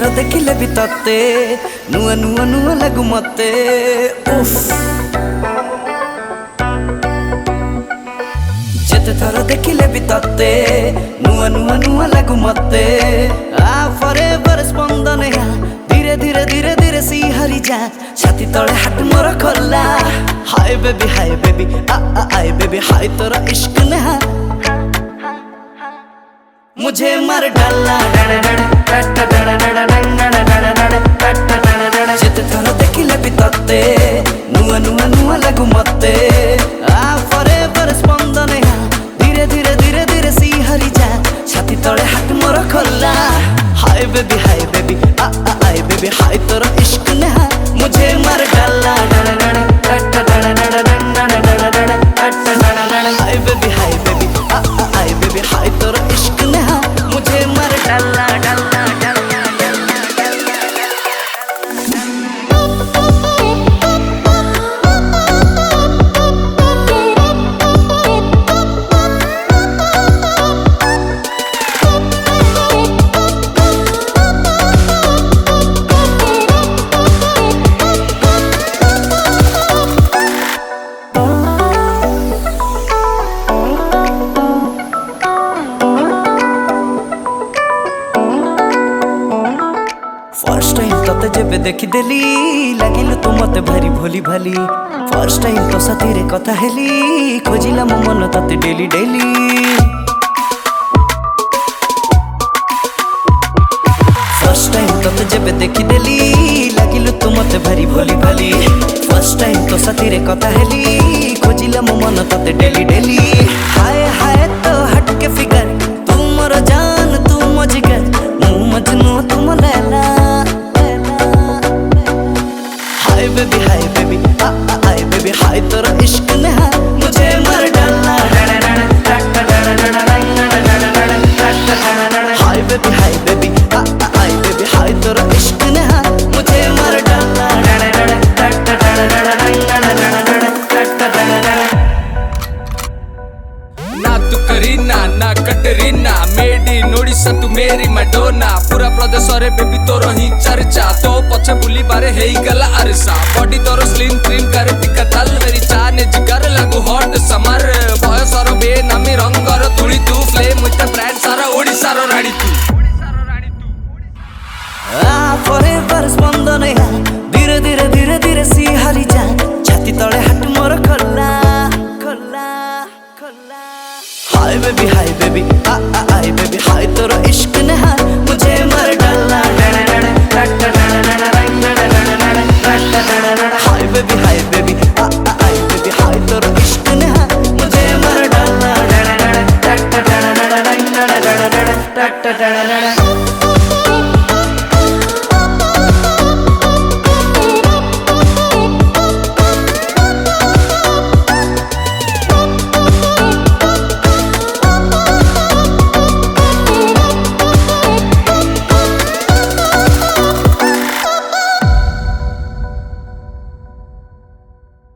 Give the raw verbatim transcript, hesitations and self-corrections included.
देखिले भी तते नुआ नुआ नुआ लगु मते उफ जेते थर देखिले भी तते नुआ नुआ नुआ लगु मते आ फॉरएवर स्पंदन या धीरे धीरे धीरे धीरे सी हरी जा छाती तले हाथ मोर खोला हाय बेबी हाय बेबी आ आ आय बेबी हाय तोरा इश्क ने मुझे मर डाला जेते थर देखिले भी तते नुआ नुआ नुआ लगु मते आ फॉरएवर स्पंदन या धीरे धीरे धीरे धीरे सी हरी जा छाती तले हाथ मोर खोला हाय बेबी हाय बेबी आ आ आय बेबी हाय तोरा इश्क ने मुझे मर डाला हाय बेबी हाय बेबी आ आ आय बेबी हाय तोरा इश्क ने मुझे मर डाला डाला डाला फर्स्ट टाइम तते जेबे देखी देली लागिल तू मते भारी भोली भाली फर्स्ट टाइम तो साथी रे कथा हेली खोजिला मो मन तते डेली डेली फर्स्ट टाइम तते जेबे देखी देली लागिल तू मते भारी भोली भाली फर्स्ट टाइम तो साथी रे कथा हेली खोजिला मो मन तते डेली डेली हाय हाय तो हटके फिगर तू मोर जान तू मजिगर मु मजनू तुम लैला हाय बेबी हाय बेबी आ आ आय बेबी हाय तोरा इश्क ने मुझे मर डाला हाय बेबी हाय बेबी आ आ आय बेबी हाय तोरा इश्क ने मुझे मर डाला ना तू करीना ना कटरीना मेड इन ओडिशा तू मेरी मैडोना पूरा प्रदेश रे बेबी तोर ही चर्चा तो पछे बुली बारे हेई गला अरसा बॉडी तोर स्लिम ट्रिम करे टिका ताल मेरी चाने जिगर लागू हॉट समर बयस रो बे नामी रंगर तुली तू फ्लेम विथ ब्रांड सारा ओडिशा रो राणी तू आ फॉरएवर स्पंदन या धीरे धीरे धीरे धीरे सी हरी जा छाती तले हाथ मोर खोला खोला खोला हाय बेबी हाय बेबी आ आ आय बेबी हाय तोरा इश्क ने मुझे मर डाला हाय बेबी हाय बेबी